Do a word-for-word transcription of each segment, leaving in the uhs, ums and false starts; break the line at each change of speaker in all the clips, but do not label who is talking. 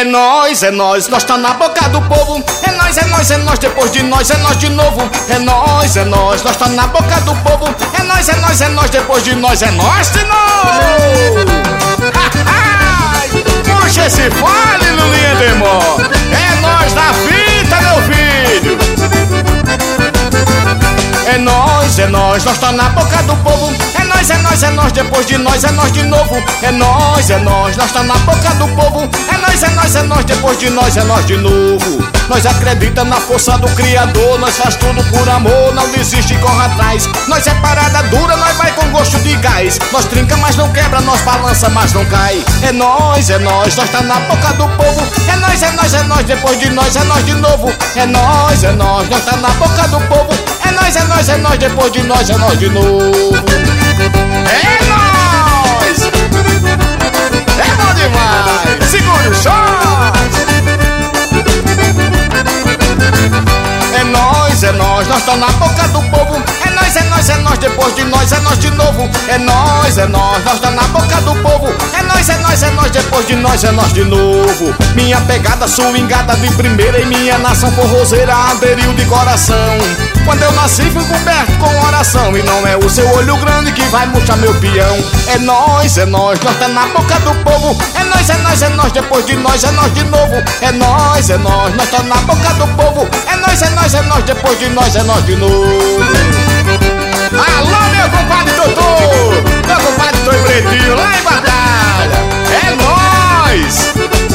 É nós, é nós, nós tá na boca do povo. É nós, é nós, é nós, depois de nós, é nós de novo. É nós, é nós, nós tá na boca do povo. É nós, é nós, é nós, depois de nós, é nós de novo. Puxa esse fole, Lulinha Demó. É nós na fita, meu filho. É nós, é nós, nós tá na boca do povo. É nós, é nós, é nós, depois de nós, é nós de novo. É nós, é nós, nós tá na boca do povo. É nós, é nós, é nós, depois de nós, é nós de novo. Nós acredita na força do Criador. Nós faz tudo por amor, não desiste e corre atrás. Nós é parada dura, nós vai com gosto de gás. Nós trinca, mas não quebra, nós balança, mas não cai. É nós, é nós, nós tá na boca do povo. É nós, é nós, é nós, depois de nós, é nós de novo. É nós, é nós, nós tá na boca do povo. É nós, é nós, é nós, depois de nós, é nós de novo. É nós! É bom demais! Segura o short! É nós, é nós, nós tá na boca do povo. É nós, é nós, é nós, depois de nós, é nós de novo. É nós, é nós, nós tá na boca do povo. É nós, é nós, é nós, depois de nós, é nós de novo. Minha pegada swingada de primeira e minha nação forrozeira aderiu de coração. Quando eu nasci fui coberto com oração. E não é o seu olho grande que vai murchar meu peão. É nós, é nós, nós tá na boca do povo. É nós, é nós, é nós, depois de nós, é nós de novo. É nós, é nós, nós tá na boca do povo. É nós, é nós, é nós, depois de nós, é nós de novo. Alô, meu compadre doutor, meu compadre Toi Pretinho, lá em Batalha. É nós.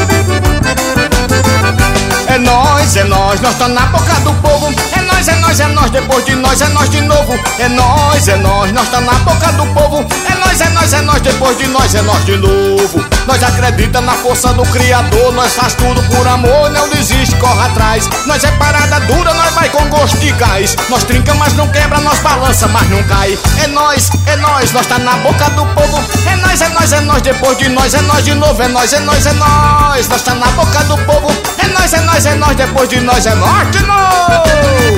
É nós, é nós, nós tá na boca do povo. É nós, é nós, é nós, depois de nós, é nós de novo. É nós, é nós, nós tá na boca do povo. É nós, é nós, é nós, depois de nós, é nós de novo. Nós acredita na força do Criador. Nós faz tudo por amor, não desiste, corre atrás. Nós é parada dura, nós vai com gosto de gás. Nós trinca, mas não quebra, nós balança, mas não cai. É nós, é nós, nós tá na boca do povo. É nós, é nós, é nós, depois de nós, é nós de novo. É nós, é nós, é nós, nós tá na boca do povo. É nós, é nós, é nós, depois de nós, é nós de novo.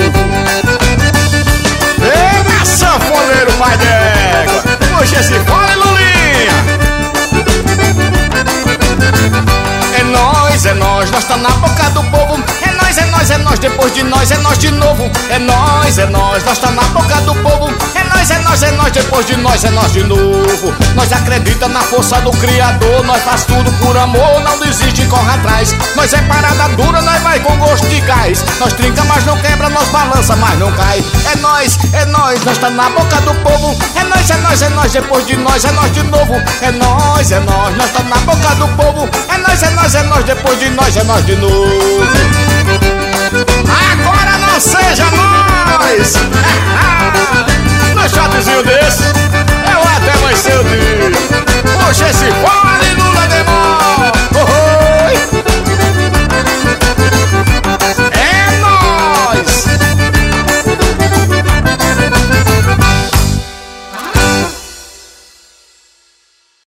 Eita, sanfoneiro pai d'égua. Puxa esse fole, Lulinha. É nós, é nós, nós tá na boca do povo. É nós, é nós, é nós, depois de nós, é nós de novo. É nós, é nós, nós tá na boca do povo. É nós, é nós, é nós, depois de nós, é nós de novo. Nós acredita na força do Criador. Nós faz tudo por amor, não desiste e corre atrás. Nós é parada dura, nós vai com gosto de gás. Nós trinca, mas não quebra, nós balança, mas não cai. É nós, é nós, nós tá na boca do povo. É nós, é nós, é nós, depois de nós, é nós de novo. É nós, é nós, nós tá na boca do povo. É nós, é nós, é nós, depois de nós, é nós de novo. Agora não seja nós. No shotzinho desse eu até mais cedo. Puxa esse fone.